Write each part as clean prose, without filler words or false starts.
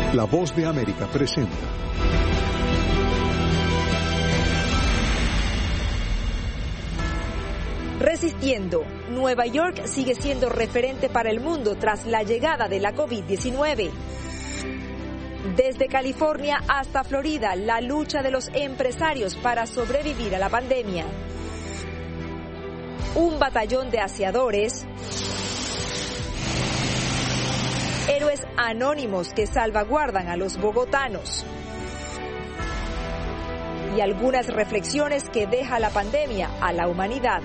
La Voz de América presenta. Resistiendo, Nueva York sigue siendo referente para el mundo tras la llegada de la COVID-19. Desde California hasta Florida, la lucha de los empresarios para sobrevivir a la pandemia. Un batallón de aseadores, héroes anónimos que salvaguardan a los bogotanos. Y algunas reflexiones que deja la pandemia a la humanidad.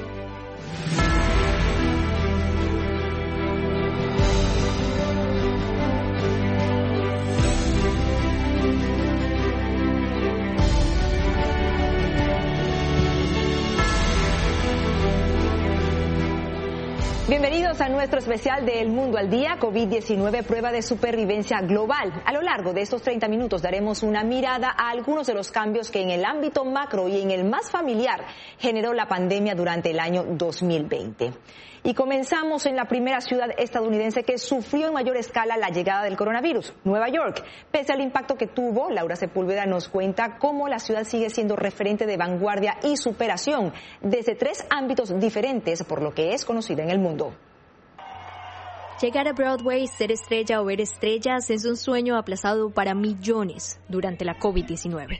Bienvenidos a nuestro especial de El Mundo al Día, COVID-19, prueba de supervivencia global. A lo largo de estos 30 minutos daremos una mirada a algunos de los cambios que en el ámbito macro y en el más familiar generó la pandemia durante el año 2020. Y comenzamos en la primera ciudad estadounidense que sufrió en mayor escala la llegada del coronavirus, Nueva York. Pese al impacto que tuvo, Laura Sepúlveda nos cuenta cómo la ciudad sigue siendo referente de vanguardia y superación desde 3 ámbitos diferentes por lo que es conocida en el mundo. Llegar a Broadway, ser estrella o ver estrellas es un sueño aplazado para millones durante la COVID-19.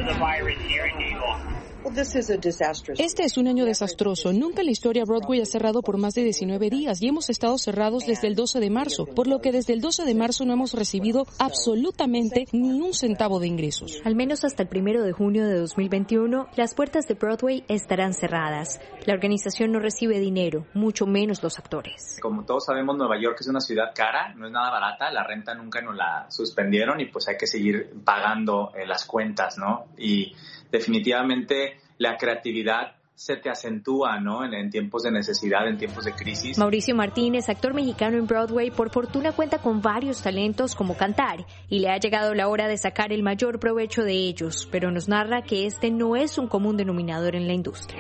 Este es un año desastroso. Nunca en la historia Broadway ha cerrado por más de 19 días y hemos estado cerrados desde el 12 de marzo, por lo que desde el 12 de marzo no hemos recibido absolutamente ni un centavo de ingresos. Al menos hasta el 1 de junio de 2021, las puertas de Broadway estarán cerradas. La organización no recibe dinero, mucho menos los actores. Como todos sabemos, Nueva York es una ciudad cara, no es nada barata, la renta nunca nos la suspendieron y pues hay que seguir pagando las cuentas, ¿no? Y definitivamente la creatividad se te acentúa, ¿no? En tiempos de necesidad, en tiempos de crisis. Mauricio Martínez, actor mexicano en Broadway, por fortuna cuenta con varios talentos como cantar y le ha llegado la hora de sacar el mayor provecho de ellos, pero nos narra que este no es un común denominador en la industria.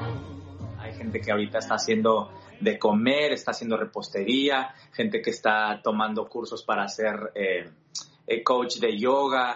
Hay gente que ahorita está haciendo de comer, está haciendo repostería, gente que está tomando cursos para ser coach de yoga,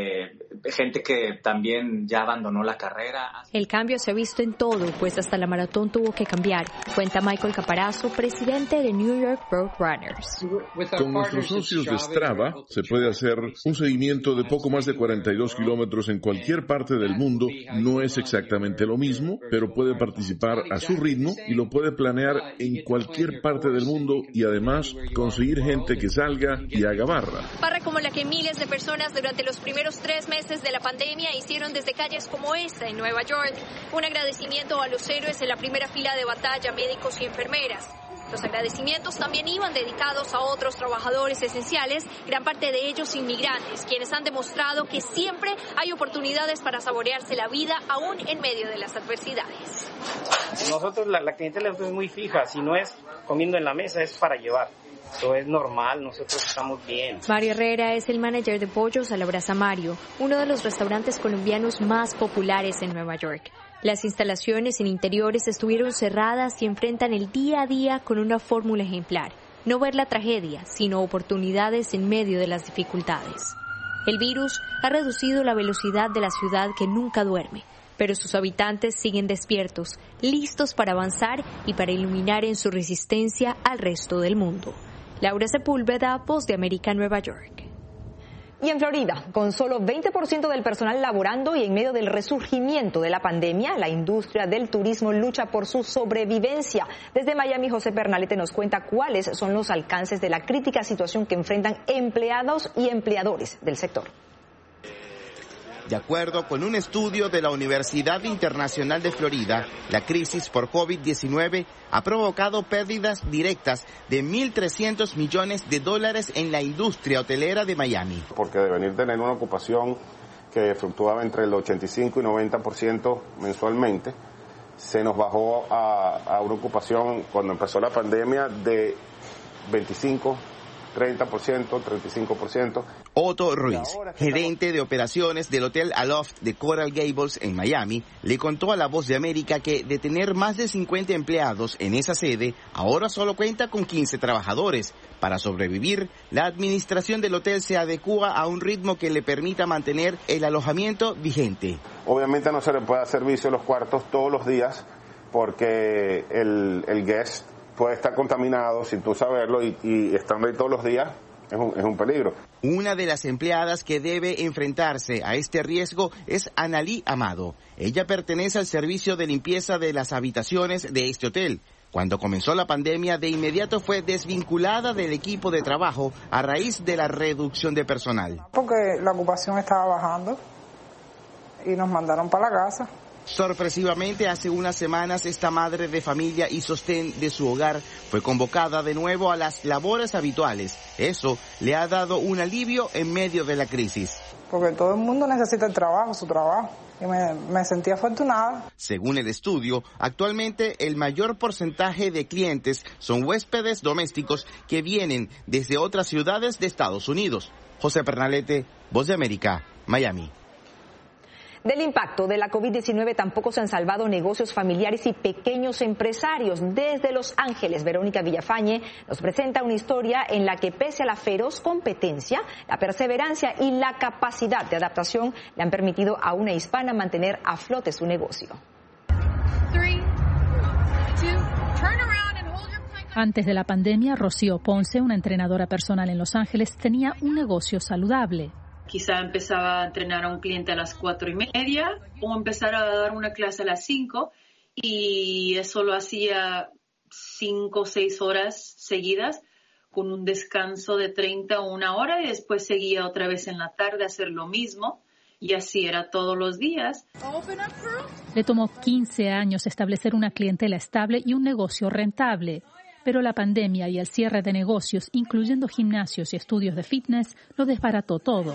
gente que también ya abandonó la carrera. El cambio se ha visto en todo, pues hasta la maratón tuvo que cambiar, cuenta Michael Caparazo, presidente de New York Road Runners. Con nuestros socios de Strava se puede hacer un seguimiento de poco más de 42 kilómetros en cualquier parte del mundo. No es exactamente lo mismo, pero puede participar a su ritmo y lo puede planear en cualquier parte del mundo y además conseguir gente que salga y haga barra. Barra como la que miles de personas durante los primeros 3 meses de la pandemia hicieron desde calles como esta en Nueva York. Un agradecimiento a los héroes en la primera fila de batalla, médicos y enfermeras. Los agradecimientos también iban dedicados a otros trabajadores esenciales, gran parte de ellos inmigrantes, quienes han demostrado que siempre hay oportunidades para saborearse la vida aún en medio de las adversidades. Nosotros la clientela es muy fija, si no es comiendo en la mesa es para llevar. Eso es normal, nosotros estamos bien. Mario Herrera es el manager de Pollos a la Brasa Mario, uno de los restaurantes colombianos más populares en Nueva York. Las instalaciones en interiores estuvieron cerradas y enfrentan el día a día con una fórmula ejemplar. No ver la tragedia, sino oportunidades en medio de las dificultades. El virus ha reducido la velocidad de la ciudad que nunca duerme, pero sus habitantes siguen despiertos, listos para avanzar y para iluminar en su resistencia al resto del mundo. Laura Sepúlveda, Voz de América, Nueva York. Y en Florida, con solo 20% del personal laborando y en medio del resurgimiento de la pandemia, la industria del turismo lucha por su sobrevivencia. Desde Miami, José Pernalete nos cuenta cuáles son los alcances de la crítica situación que enfrentan empleados y empleadores del sector. De acuerdo con un estudio de la Universidad Internacional de Florida, la crisis por COVID-19 ha provocado pérdidas directas de $1.300 millones en la industria hotelera de Miami. Porque de venir a tener una ocupación que fluctuaba entre el 85 y 90% mensualmente, se nos bajó a una ocupación cuando empezó la pandemia de 25%. 30%, 35%. Otto Ruiz, gerente de operaciones del Hotel Aloft de Coral Gables en Miami, le contó a La Voz de América que de tener más de 50 empleados en esa sede, ahora solo cuenta con 15 trabajadores, Para sobrevivir, la administración del hotel se adecúa a un ritmo que le permita mantener el alojamiento vigente. Obviamente no se le puede dar servicio a los cuartos todos los días porque el guest puede estar contaminado sin tú saberlo y estando ahí todos los días es un peligro. Una de las empleadas que debe enfrentarse a este riesgo es Analí Amado. Ella pertenece al servicio de limpieza de las habitaciones de este hotel. Cuando comenzó la pandemia, de inmediato fue desvinculada del equipo de trabajo a raíz de la reducción de personal. Porque la ocupación estaba bajando y nos mandaron para la casa. Sorpresivamente, hace unas semanas, esta madre de familia y sostén de su hogar fue convocada de nuevo a las labores habituales. Eso le ha dado un alivio en medio de la crisis. Porque todo el mundo necesita el trabajo, su trabajo. Y me sentí afortunada. Según el estudio, actualmente el mayor porcentaje de clientes son huéspedes domésticos que vienen desde otras ciudades de Estados Unidos. José Pernalete, Voz de América, Miami. Del impacto de la COVID-19 tampoco se han salvado negocios familiares y pequeños empresarios. Desde Los Ángeles, Verónica Villafañe nos presenta una historia en la que, pese a la feroz competencia, la perseverancia y la capacidad de adaptación le han permitido a una hispana mantener a flote su negocio. Antes de la pandemia, Rocío Ponce, una entrenadora personal en Los Ángeles, tenía un negocio saludable. Quizá empezaba a entrenar a un cliente a las 4:30 o empezar a dar una clase a las 5 y eso lo hacía 5 o 6 horas seguidas con un descanso de 30 o 1 hora y después seguía otra vez en la tarde a hacer lo mismo y así era todos los días. Le tomó 15 años establecer una clientela estable y un negocio rentable. Pero la pandemia y el cierre de negocios, incluyendo gimnasios y estudios de fitness, lo desbarató todo.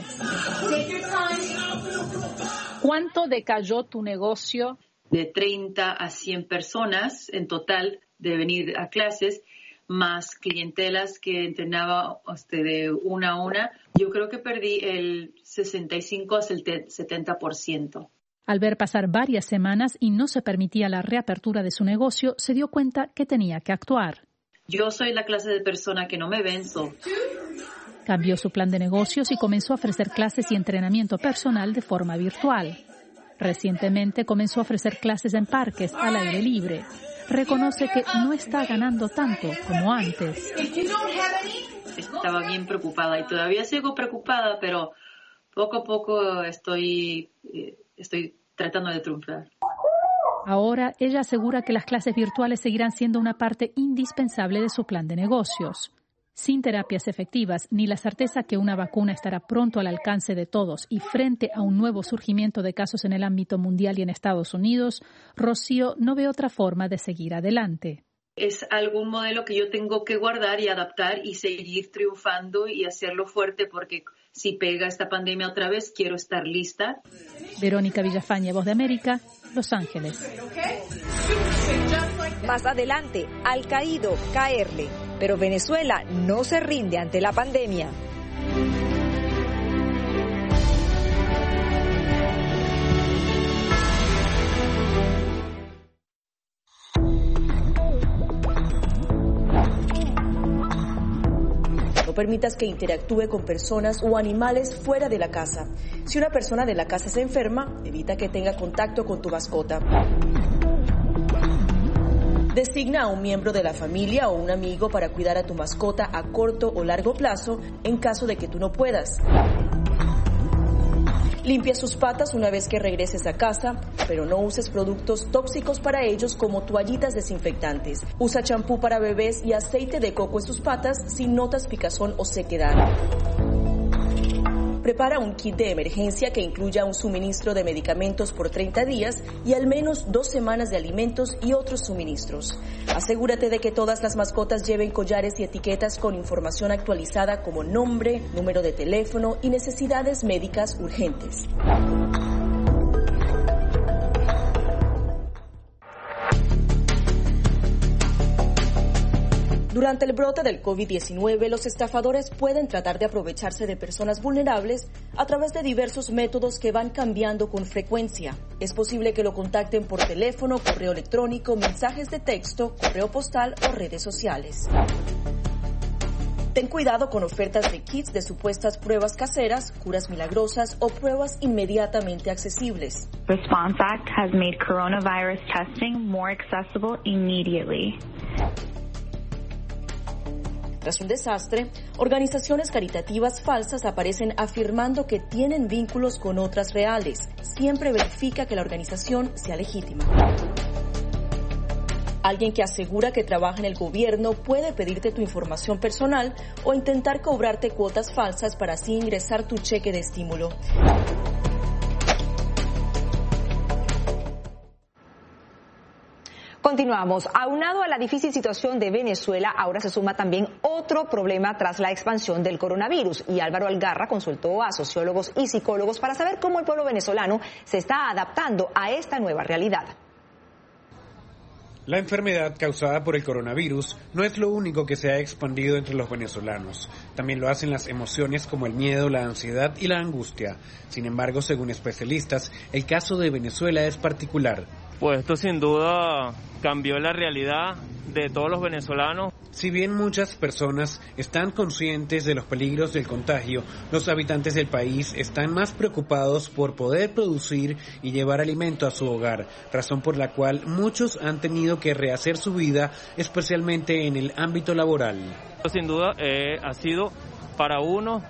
¿Cuánto decayó tu negocio? De 30 a 100 personas en total de venir a clases, más clientelas que entrenaba de una a una. Yo creo que perdí el 65 hasta el 70%. Al ver pasar varias semanas y no se permitía la reapertura de su negocio, se dio cuenta que tenía que actuar. Yo soy la clase de persona que no me venzo. Cambió su plan de negocios y comenzó a ofrecer clases y entrenamiento personal de forma virtual. Recientemente comenzó a ofrecer clases en parques al aire libre. Reconoce que no está ganando tanto como antes. Estaba bien preocupada y todavía sigo preocupada, pero poco a poco estoy tratando de triunfar. Ahora, ella asegura que las clases virtuales seguirán siendo una parte indispensable de su plan de negocios. Sin terapias efectivas, ni la certeza que una vacuna estará pronto al alcance de todos y frente a un nuevo surgimiento de casos en el ámbito mundial y en Estados Unidos, Rocío no ve otra forma de seguir adelante. Es algún modelo que yo tengo que guardar y adaptar y seguir triunfando y hacerlo fuerte porque si pega esta pandemia otra vez, quiero estar lista. Verónica Villafañe, Voz de América, Los Ángeles. Más adelante, al caído, caerle. Pero Venezuela no se rinde ante la pandemia. No permitas que interactúe con personas o animales fuera de la casa. Si una persona de la casa se enferma, evita que tenga contacto con tu mascota. Designa a un miembro de la familia o un amigo para cuidar a tu mascota a corto o largo plazo en caso de que tú no puedas. Limpia sus patas una vez que regreses a casa, pero no uses productos tóxicos para ellos como toallitas desinfectantes. Usa champú para bebés y aceite de coco en sus patas si notas picazón o sequedad. Prepara un kit de emergencia que incluya un suministro de medicamentos por 30 días y al menos 2 semanas de alimentos y otros suministros. Asegúrate de que todas las mascotas lleven collares y etiquetas con información actualizada como nombre, número de teléfono y necesidades médicas urgentes. Durante el brote del COVID-19, los estafadores pueden tratar de aprovecharse de personas vulnerables a través de diversos métodos que van cambiando con frecuencia. Es posible que lo contacten por teléfono, correo electrónico, mensajes de texto, correo postal o redes sociales. Ten cuidado con ofertas de kits de supuestas pruebas caseras, curas milagrosas o pruebas inmediatamente accesibles. Response Act has made coronavirus testing more accessible immediately. Tras un desastre, organizaciones caritativas falsas aparecen afirmando que tienen vínculos con otras reales. Siempre verifica que la organización sea legítima. Alguien que asegura que trabaja en el gobierno puede pedirte tu información personal o intentar cobrarte cuotas falsas para así ingresar tu cheque de estímulo. Continuamos. Aunado a la difícil situación de Venezuela, ahora se suma también otro problema tras la expansión del coronavirus. Y Álvaro Algarra consultó a sociólogos y psicólogos para saber cómo el pueblo venezolano se está adaptando a esta nueva realidad. La enfermedad causada por el coronavirus no es lo único que se ha expandido entre los venezolanos. También lo hacen las emociones como el miedo, la ansiedad y la angustia. Sin embargo, según especialistas, el caso de Venezuela es particular. Pues esto sin duda cambió la realidad de todos los venezolanos. Si bien muchas personas están conscientes de los peligros del contagio, los habitantes del país están más preocupados por poder producir y llevar alimento a su hogar, razón por la cual muchos han tenido que rehacer su vida, especialmente en el ámbito laboral. Sin duda ha sido para uno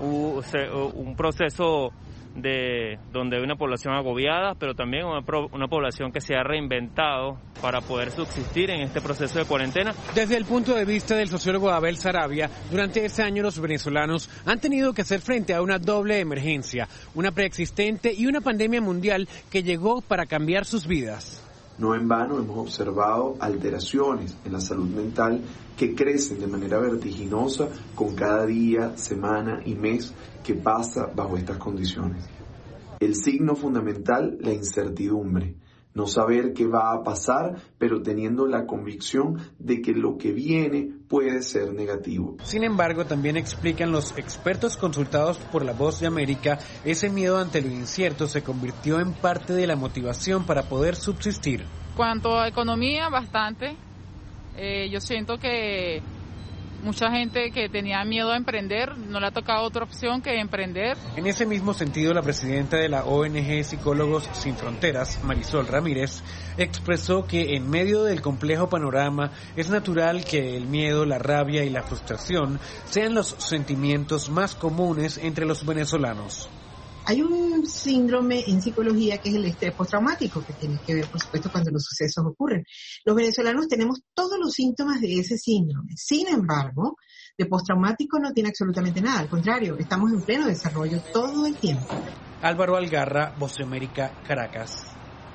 un proceso donde hay una población agobiada, pero también una población que se ha reinventado para poder subsistir en este proceso de cuarentena. Desde el punto de vista del sociólogo Abel Sarabia, durante este año los venezolanos han tenido que hacer frente a una doble emergencia, una preexistente y una pandemia mundial que llegó para cambiar sus vidas. No en vano hemos observado alteraciones en la salud mental que crecen de manera vertiginosa con cada día, semana y mes que pasa bajo estas condiciones. El signo fundamental, la incertidumbre. No saber qué va a pasar, pero teniendo la convicción de que lo que viene puede ser negativo. Sin embargo, también explican los expertos consultados por La Voz de América, ese miedo ante lo incierto se convirtió en parte de la motivación para poder subsistir. Cuanto a economía, bastante. Yo siento que mucha gente que tenía miedo a emprender no le ha tocado otra opción que emprender. En ese mismo sentido, la presidenta de la ONG Psicólogos Sin Fronteras, Marisol Ramírez, expresó que en medio del complejo panorama es natural que el miedo, la rabia y la frustración sean los sentimientos más comunes entre los venezolanos. Hay un síndrome en psicología que es el estrés postraumático, que tiene que ver, por supuesto, cuando los sucesos ocurren. Los venezolanos tenemos todos los síntomas de ese síndrome. Sin embargo, de postraumático no tiene absolutamente nada. Al contrario, estamos en pleno desarrollo todo el tiempo. Álvaro Algarra, Voz de América, Caracas.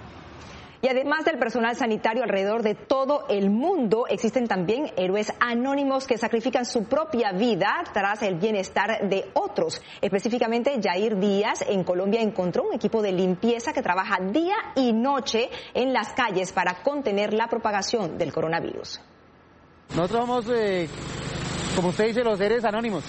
Y además del personal sanitario alrededor de todo el mundo, existen también héroes anónimos que sacrifican su propia vida tras el bienestar de otros. Específicamente, Jair Díaz en Colombia encontró un equipo de limpieza que trabaja día y noche en las calles para contener la propagación del coronavirus. Nosotros somos, como usted dice, los héroes anónimos.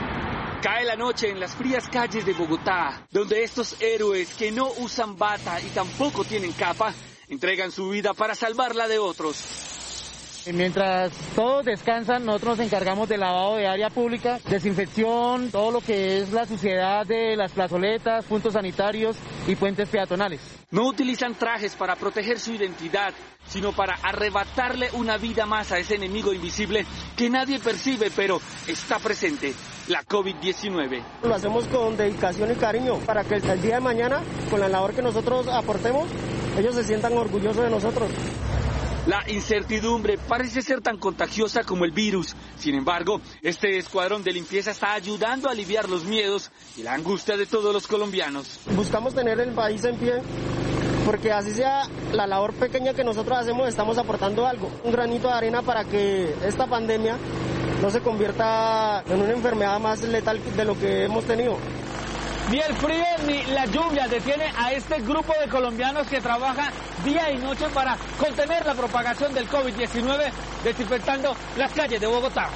Cae la noche en las frías calles de Bogotá, donde estos héroes que no usan bata y tampoco tienen capa, entregan su vida para salvarla de otros. Mientras todos descansan, nosotros nos encargamos del lavado de área pública, desinfección, todo lo que es la suciedad de las plazoletas, puntos sanitarios y puentes peatonales. No utilizan trajes para proteger su identidad, sino para arrebatarle una vida más a ese enemigo invisible que nadie percibe, pero está presente, la COVID-19. Lo hacemos con dedicación y cariño para que el día de mañana, con la labor que nosotros aportemos, ellos se sientan orgullosos de nosotros. La incertidumbre parece ser tan contagiosa como el virus. Sin embargo, este escuadrón de limpieza está ayudando a aliviar los miedos y la angustia de todos los colombianos. Buscamos tener el país en pie, porque así sea la labor pequeña que nosotros hacemos, estamos aportando algo, un granito de arena para que esta pandemia no se convierta en una enfermedad más letal de lo que hemos tenido. Ni el frío ni la lluvia detiene a este grupo de colombianos que trabajan día y noche para contener la propagación del COVID-19, desinfectando las calles de Bogotá.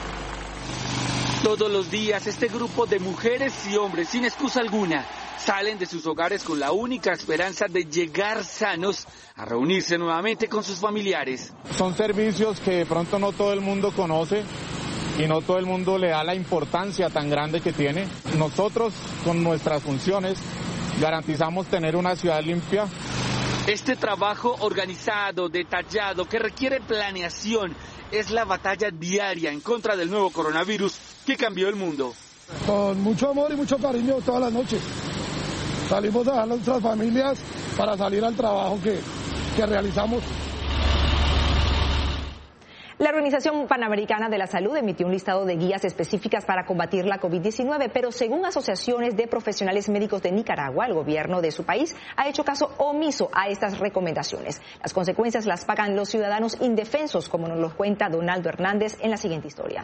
Todos los días este grupo de mujeres y hombres, sin excusa alguna, salen de sus hogares con la única esperanza de llegar sanos a reunirse nuevamente con sus familiares. Son servicios que de pronto no todo el mundo conoce, y no todo el mundo le da la importancia tan grande que tiene. Nosotros, con nuestras funciones, garantizamos tener una ciudad limpia. Este trabajo organizado, detallado, que requiere planeación, es la batalla diaria en contra del nuevo coronavirus que cambió el mundo. Con mucho amor y mucho cariño todas las noches. Salimos a dejar a nuestras familias para salir al trabajo que realizamos. La Organización Panamericana de la Salud emitió un listado de guías específicas para combatir la COVID-19, pero según asociaciones de profesionales médicos de Nicaragua, el gobierno de su país ha hecho caso omiso a estas recomendaciones. Las consecuencias las pagan los ciudadanos indefensos, como nos lo cuenta Donaldo Hernández en la siguiente historia.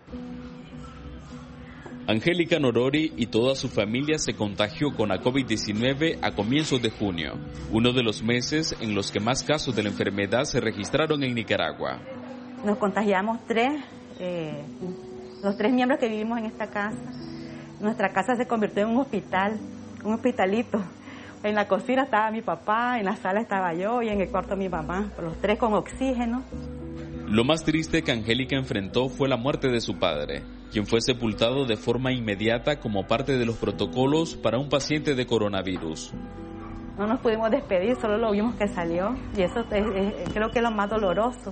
Angélica Norori y toda su familia se contagió con la COVID-19 a comienzos de junio, uno de los meses en los que más casos de la enfermedad se registraron en Nicaragua. Nos contagiamos los tres miembros que vivimos en esta casa. Nuestra casa se convirtió en un hospital, un hospitalito. En la cocina estaba mi papá, en la sala estaba yo y en el cuarto mi mamá, los tres con oxígeno. Lo más triste que Angélica enfrentó fue la muerte de su padre, quien fue sepultado de forma inmediata como parte de los protocolos para un paciente de coronavirus. No nos pudimos despedir, solo lo vimos que salió y eso creo que es lo más doloroso.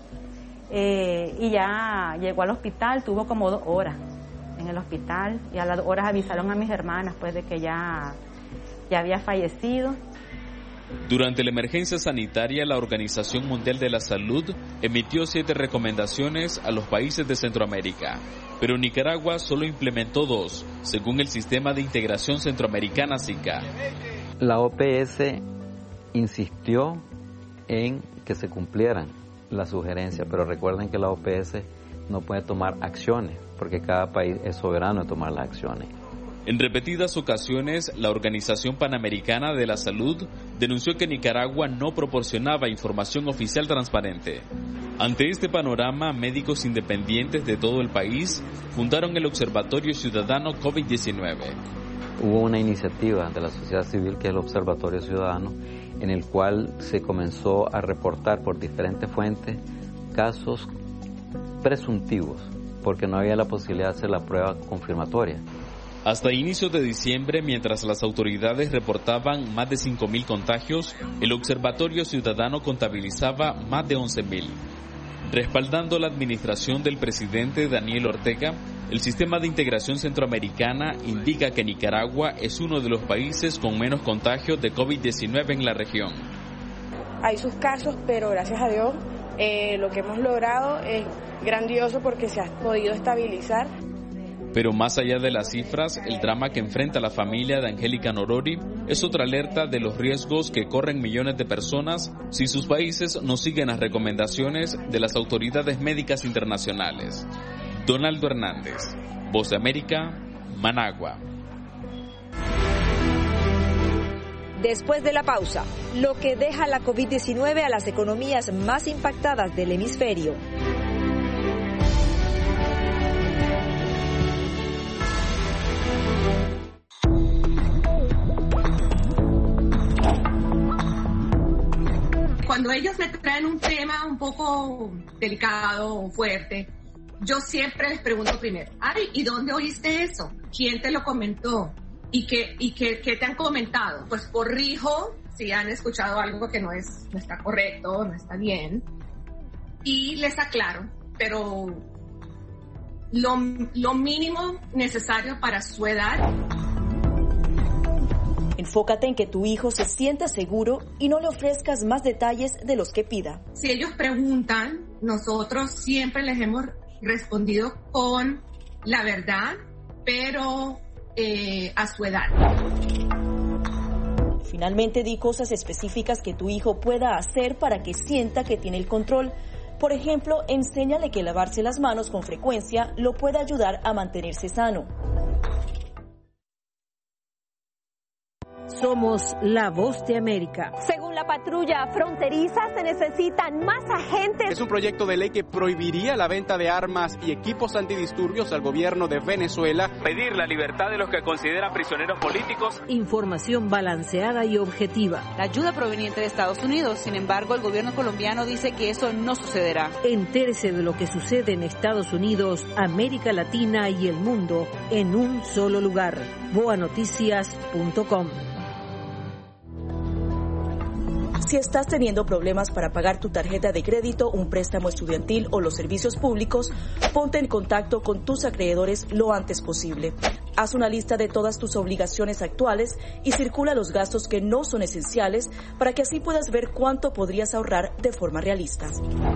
Y ya llegó al hospital, tuvo como 2 horas en el hospital y a las 2 horas avisaron a mis hermanas pues de que ya había fallecido. Durante la emergencia sanitaria, la Organización Mundial de la Salud emitió 7 recomendaciones a los países de Centroamérica, pero Nicaragua solo implementó 2, según el Sistema de Integración Centroamericana SICA. La OPS insistió en que se cumplieran las sugerencias, pero recuerden que la OPS no puede tomar acciones, porque cada país es soberano de tomar las acciones. En repetidas ocasiones, la Organización Panamericana de la Salud denunció que Nicaragua no proporcionaba información oficial transparente. Ante este panorama, médicos independientes de todo el país fundaron el Observatorio Ciudadano COVID-19. Hubo una iniciativa de la sociedad civil, que es el Observatorio Ciudadano, en el cual se comenzó a reportar por diferentes fuentes casos presuntivos, porque no había la posibilidad de hacer la prueba confirmatoria. Hasta inicios de diciembre, mientras las autoridades reportaban más de 5.000 contagios, el Observatorio Ciudadano contabilizaba más de 11.000. Respaldando la administración del presidente Daniel Ortega, el Sistema de Integración Centroamericana indica que Nicaragua es uno de los países con menos contagios de COVID-19 en la región. Hay sus casos, pero gracias a Dios lo que hemos logrado es grandioso porque se ha podido estabilizar. Pero más allá de las cifras, el drama que enfrenta la familia de Angélica Norori es otra alerta de los riesgos que corren millones de personas si sus países no siguen las recomendaciones de las autoridades médicas internacionales. Donaldo Hernández, Voz de América, Managua. Después de la pausa, lo que deja la COVID-19 a las economías más impactadas del hemisferio. Cuando ellos me traen un tema un poco delicado o fuerte, yo siempre les pregunto primero, ¿y dónde oíste eso? ¿Quién te lo comentó? ¿Y qué te han comentado? Pues corrijo si han escuchado algo que no está correcto, no está bien, y les aclaro, pero lo mínimo necesario para su edad. Enfócate en que tu hijo se sienta seguro y no le ofrezcas más detalles de los que pida. Si ellos preguntan, nosotros siempre les hemos respondido con la verdad, pero a su edad. Finalmente, di cosas específicas que tu hijo pueda hacer para que sienta que tiene el control. Por ejemplo, enséñale que lavarse las manos con frecuencia lo puede ayudar a mantenerse sano. Somos la Voz de América. Según la patrulla fronteriza, se necesitan más agentes. Es un proyecto de ley que prohibiría la venta de armas y equipos antidisturbios al gobierno de Venezuela. Pedir la libertad de los que considera prisioneros políticos. Información balanceada y objetiva. La ayuda proveniente de Estados Unidos, sin embargo, el gobierno colombiano dice que eso no sucederá. Entérese de lo que sucede en Estados Unidos, América Latina y el mundo en un solo lugar. boanoticias.com. Si estás teniendo problemas para pagar tu tarjeta de crédito, un préstamo estudiantil o los servicios públicos, ponte en contacto con tus acreedores lo antes posible. Haz una lista de todas tus obligaciones actuales y circula los gastos que no son esenciales para que así puedas ver cuánto podrías ahorrar de forma realista.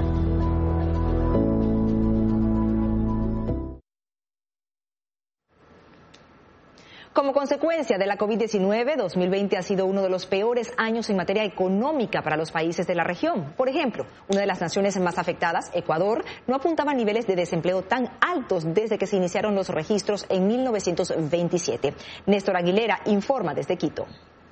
Como consecuencia de la COVID-19, 2020 ha sido uno de los peores años en materia económica para los países de la región. Por ejemplo, una de las naciones más afectadas, Ecuador, no apuntaba a niveles de desempleo tan altos desde que se iniciaron los registros en 1927. Néstor Aguilera informa desde Quito.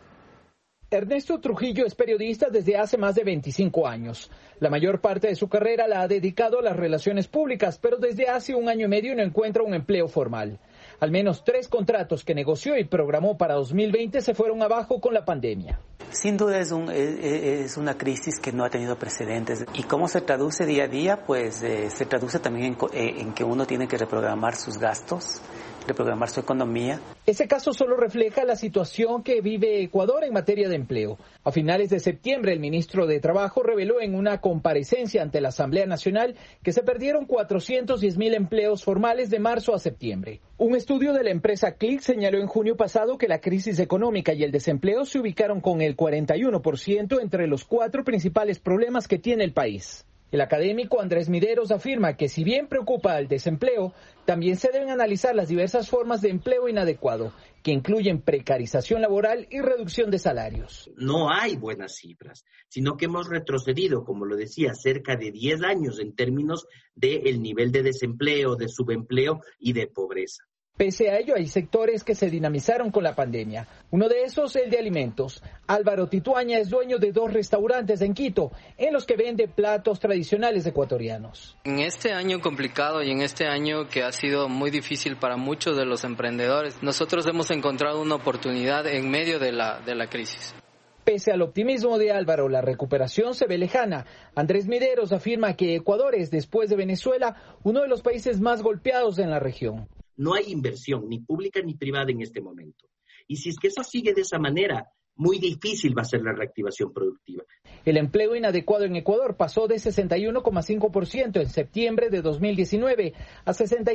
Ernesto Trujillo es periodista desde hace más de 25 años. La mayor parte de su carrera la ha dedicado a las relaciones públicas, pero desde hace un año y medio no encuentra un empleo formal. Al menos 3 contratos que negoció y programó para 2020 se fueron abajo con la pandemia. Sin duda es una crisis que no ha tenido precedentes. ¿Y cómo se traduce día a día? Pues se traduce también en que uno tiene que reprogramar sus gastos, reprogramar su economía. Ese caso solo refleja la situación que vive Ecuador en materia de empleo. A finales de septiembre, el ministro de Trabajo reveló en una comparecencia ante la Asamblea Nacional que se perdieron 410,000 empleos formales de marzo a septiembre. Un estudio de la empresa Click señaló en junio pasado que la crisis económica y el desempleo se ubicaron con el 41% entre los 4 principales problemas que tiene el país. El académico Andrés Mideros afirma que si bien preocupa el desempleo, también se deben analizar las diversas formas de empleo inadecuado, que incluyen precarización laboral y reducción de salarios. No hay buenas cifras, sino que hemos retrocedido, como lo decía, cerca de 10 años en términos del nivel de desempleo, de subempleo y de pobreza. Pese a ello, hay sectores que se dinamizaron con la pandemia. Uno de esos, el de alimentos. Álvaro Tituaña es dueño de 2 restaurantes en Quito, en los que vende platos tradicionales ecuatorianos. En este año complicado y en este año que ha sido muy difícil para muchos de los emprendedores, nosotros hemos encontrado una oportunidad en medio de la crisis. Pese al optimismo de Álvaro, la recuperación se ve lejana. Andrés Mideros afirma que Ecuador es, después de Venezuela, uno de los países más golpeados en la región. No hay inversión, ni pública ni privada en este momento. Y si es que eso sigue de esa manera, muy difícil va a ser la reactivación productiva. El empleo inadecuado en Ecuador pasó de 61,5% en septiembre de 2019 a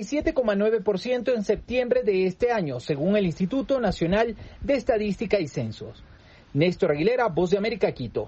67,9% en septiembre de este año, según el Instituto Nacional de Estadística y Censos. Néstor Aguilera, Voz de América, Quito.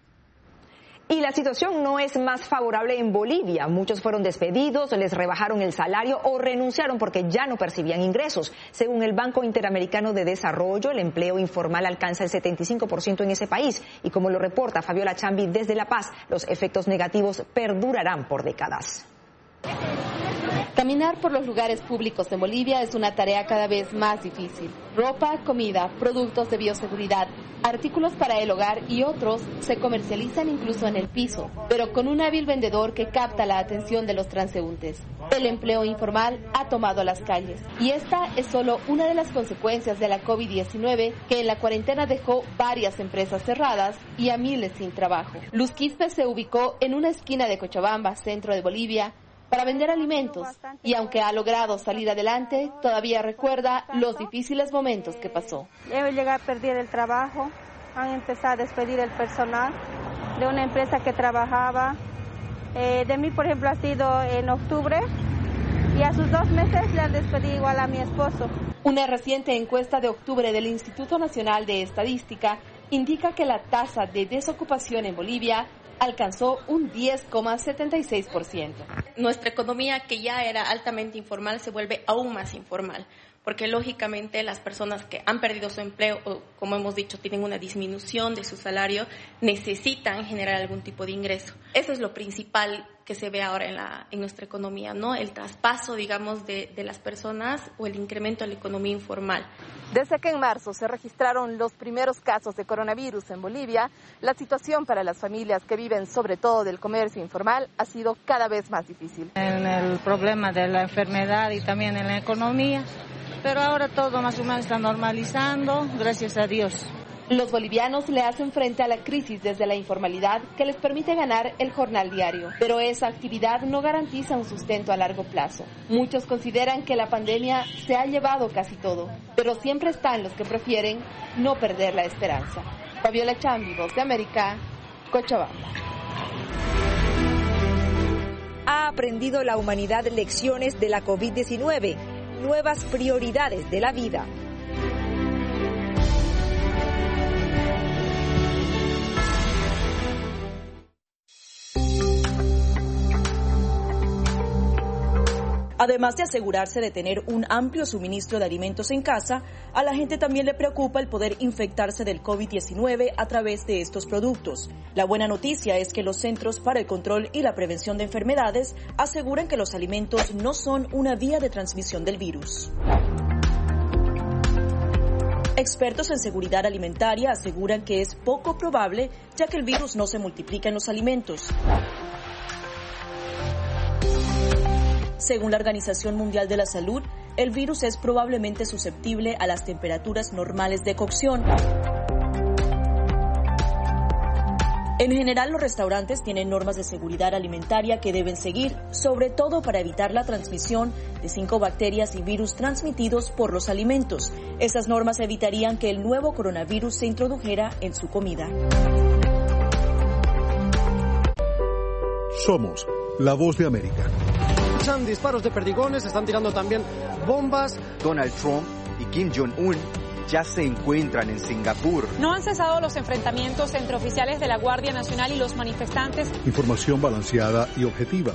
Y la situación no es más favorable en Bolivia. Muchos fueron despedidos, les rebajaron el salario o renunciaron porque ya no percibían ingresos. Según el Banco Interamericano de Desarrollo, el empleo informal alcanza el 75% en ese país. Y como lo reporta Fabiola Chambi desde La Paz, los efectos negativos perdurarán por décadas. Caminar por los lugares públicos en Bolivia es una tarea cada vez más difícil. Ropa, comida, productos de bioseguridad, artículos para el hogar y otros se comercializan incluso en el piso, pero con un hábil vendedor que capta la atención de los transeúntes. El empleo informal ha tomado las calles y esta es solo una de las consecuencias de la COVID-19 que en la cuarentena dejó varias empresas cerradas y a miles sin trabajo. Luz Quispe se ubicó en una esquina de Cochabamba, centro de Bolivia, para vender alimentos y aunque ha logrado salir adelante, todavía recuerda los difíciles momentos que pasó. He llegado a perder el trabajo, han empezado a despedir el personal de una empresa que trabajaba. De mí, por ejemplo, ha sido en octubre y a sus 2 meses le han despedido igual a mi esposo. Una reciente encuesta de octubre del Instituto Nacional de Estadística indica que la tasa de desocupación en Bolivia alcanzó un 10,76%. Nuestra economía, que ya era altamente informal, se vuelve aún más informal, porque lógicamente las personas que han perdido su empleo o, como hemos dicho, tienen una disminución de su salario, necesitan generar algún tipo de ingreso. Eso es lo principal que se ve ahora en nuestra economía, ¿no? El traspaso, digamos, de las personas o el incremento de la economía informal. Desde que en marzo se registraron los primeros casos de coronavirus en Bolivia, la situación para las familias que viven sobre todo del comercio informal ha sido cada vez más difícil. En el problema de la enfermedad y también en la economía, pero ahora todo más o menos está normalizando, gracias a Dios. Los bolivianos le hacen frente a la crisis desde la informalidad que les permite ganar el jornal diario, pero esa actividad no garantiza un sustento a largo plazo. Muchos consideran que la pandemia se ha llevado casi todo, pero siempre están los que prefieren no perder la esperanza. Fabiola Chambi, Voz de América, Cochabamba. Ha aprendido la humanidad lecciones de la COVID-19, nuevas prioridades de la vida. Además de asegurarse de tener un amplio suministro de alimentos en casa, a la gente también le preocupa el poder infectarse del COVID-19 a través de estos productos. La buena noticia es que los Centros para el Control y la Prevención de Enfermedades aseguran que los alimentos no son una vía de transmisión del virus. Expertos en seguridad alimentaria aseguran que es poco probable, ya que el virus no se multiplica en los alimentos. Según la Organización Mundial de la Salud, el virus es probablemente susceptible a las temperaturas normales de cocción. En general, los restaurantes tienen normas de seguridad alimentaria que deben seguir, sobre todo para evitar la transmisión de 5 bacterias y virus transmitidos por los alimentos. Esas normas evitarían que el nuevo coronavirus se introdujera en su comida. Somos la Voz de América. Disparos de perdigones, están tirando también bombas. Donald Trump y Kim Jong-un ya se encuentran en Singapur. No han cesado los enfrentamientos entre oficiales de la Guardia Nacional y los manifestantes. Información balanceada y objetiva.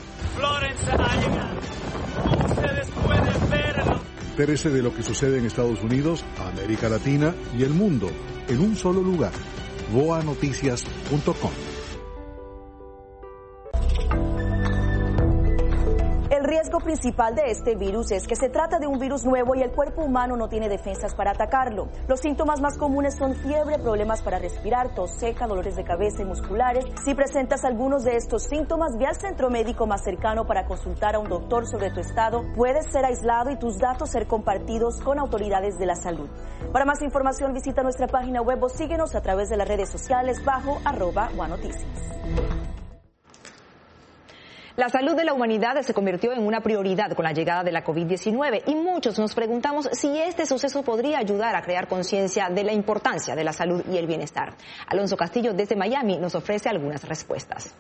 Ustedes pueden verlo. Entérese de lo que sucede en Estados Unidos, América Latina y el mundo en un solo lugar. voanoticias.com. El riesgo principal de este virus es que se trata de un virus nuevo y el cuerpo humano no tiene defensas para atacarlo. Los síntomas más comunes son fiebre, problemas para respirar, tos seca, dolores de cabeza y musculares. Si presentas algunos de estos síntomas, ve al centro médico más cercano para consultar a un doctor sobre tu estado. Puedes ser aislado y tus datos ser compartidos con autoridades de la salud. Para más información, visita nuestra página web o síguenos a través de las redes sociales bajo @OneNoticias. La salud de la humanidad se convirtió en una prioridad con la llegada de la COVID-19 y muchos nos preguntamos si este suceso podría ayudar a crear conciencia de la importancia de la salud y el bienestar. Alonso Castillo desde Miami nos ofrece algunas respuestas.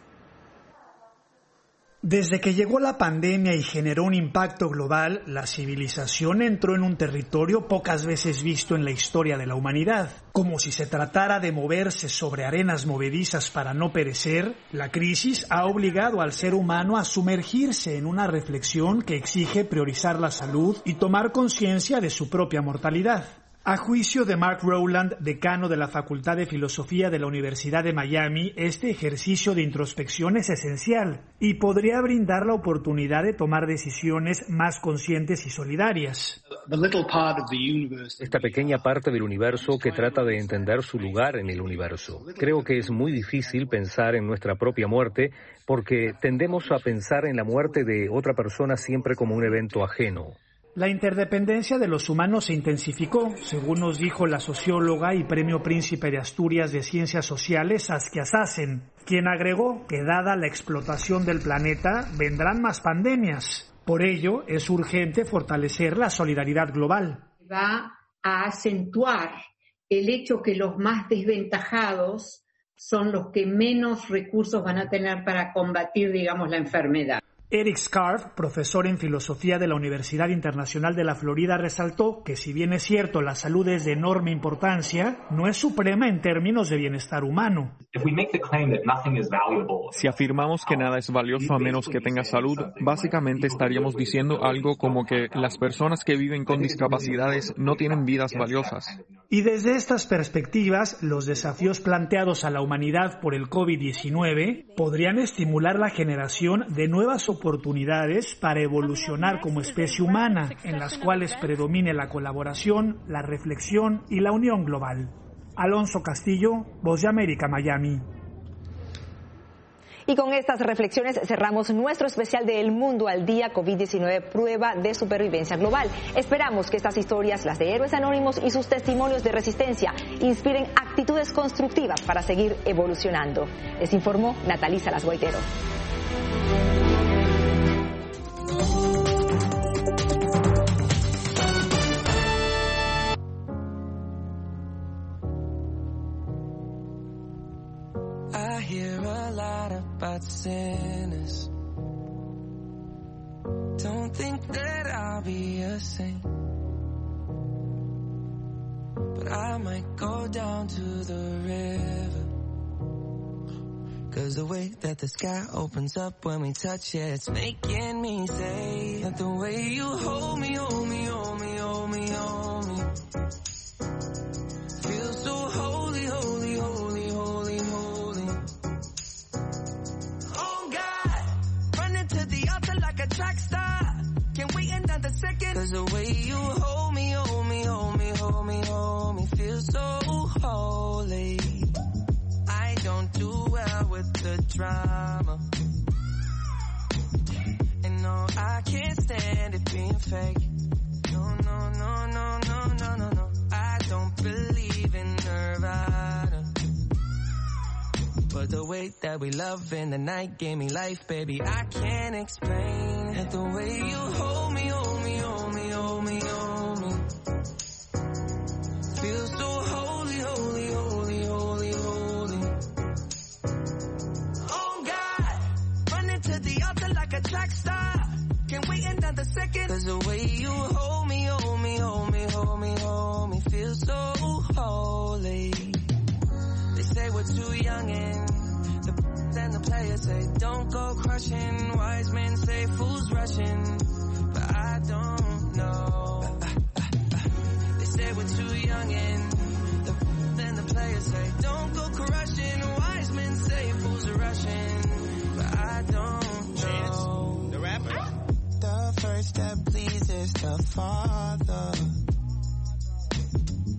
Desde que llegó la pandemia y generó un impacto global, la civilización entró en un territorio pocas veces visto en la historia de la humanidad. Como si se tratara de moverse sobre arenas movedizas para no perecer, la crisis ha obligado al ser humano a sumergirse en una reflexión que exige priorizar la salud y tomar conciencia de su propia mortalidad. A juicio de Mark Rowland, decano de la Facultad de Filosofía de la Universidad de Miami, este ejercicio de introspección es esencial y podría brindar la oportunidad de tomar decisiones más conscientes y solidarias. Esta pequeña parte del universo que trata de entender su lugar en el universo. Creo que es muy difícil pensar en nuestra propia muerte porque tendemos a pensar en la muerte de otra persona siempre como un evento ajeno. La interdependencia de los humanos se intensificó, según nos dijo la socióloga y Premio Príncipe de Asturias de Ciencias Sociales, Saskia Sassen, quien agregó que dada la explotación del planeta, vendrán más pandemias. Por ello, es urgente fortalecer la solidaridad global. Va a acentuar el hecho que los más desventajados son los que menos recursos van a tener para combatir, digamos, la enfermedad. Eric Scarf, profesor en filosofía de la Universidad Internacional de la Florida, resaltó que si bien es cierto la salud es de enorme importancia, no es suprema en términos de bienestar humano. Si afirmamos que nada es valioso a menos que tenga salud, básicamente estaríamos diciendo algo como que las personas que viven con discapacidades no tienen vidas valiosas. Y desde estas perspectivas, los desafíos planteados a la humanidad por el COVID-19 podrían estimular la generación de nuevas oportunidades para evolucionar como especie humana, en las cuales predomine la colaboración, la reflexión y la unión global. Alonso Castillo, Voz de América, Miami. Y con estas reflexiones cerramos nuestro especial de El Mundo al Día COVID-19, prueba de supervivencia global. Esperamos que estas historias, las de héroes anónimos y sus testimonios de resistencia, inspiren actitudes constructivas para seguir evolucionando. Les informó Natalie Salas Guaitero. About sinners, don't think that I'll be a saint, but I might go down to the river, 'cause the way that the sky opens up when we touch it, it's making me say that the way you hold me, hold me, hold me, hold me, hold me, feels so holy, holy, holy, holy, holy. Track star, can't wait another second, 'cause the way you hold me, hold me, hold me, hold me, hold me, feels so holy. I don't do well with the drama, and no, I can't stand it being fake. No, no, no, no, no, no, no, no, I don't believe in Nirvana, but the way that we love in the night gave me life, baby, I can't explain. And the way you hold me, hold me, hold me, hold me, hold me, feels so holy, holy, holy, holy, holy. Oh God, running to the altar like a track star, can't wait another second, 'cause the way you hold me, hold me, hold me, hold me, hold me, feels so holy. They say we're too young and then the players say don't go crushing, wise men say fools rushing, but I don't know. They say we're too young and then the players say don't go crushing, wise men say fools are rushing, but I don't know. The rapper. The first that pleases the Father